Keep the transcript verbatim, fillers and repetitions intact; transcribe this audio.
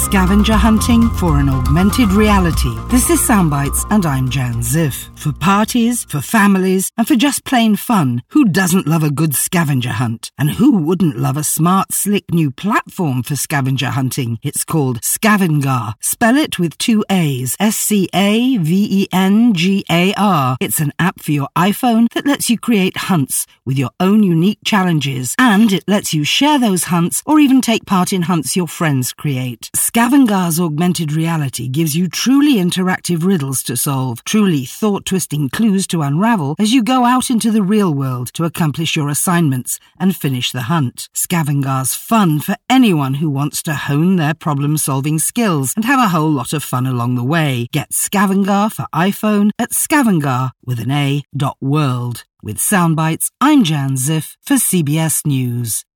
Scavenger hunting for an augmented reality. This is Soundbites and I'm Jan Ziff. For parties, for families and for just plain fun, who doesn't love a good scavenger hunt? And who wouldn't love a smart, slick new platform for scavenger hunting? It's called Scavengar. Spell it with two A's. S C A V E N G A R. It's an app for your iPhone that lets you create hunts with your own unique challenges, and it lets you share those hunts or even take part in hunts your friends create. Scavengar's augmented reality gives you truly interactive riddles to solve, truly thought-twisting clues to unravel as you go out into the real world to accomplish your assignments and finish the hunt. Scavengar's fun for anyone who wants to hone their problem-solving skills and have a whole lot of fun along the way. Get Scavengar for iPhone at scavengar with an A dot world. With Soundbites, I'm Jan Ziff for C B S News.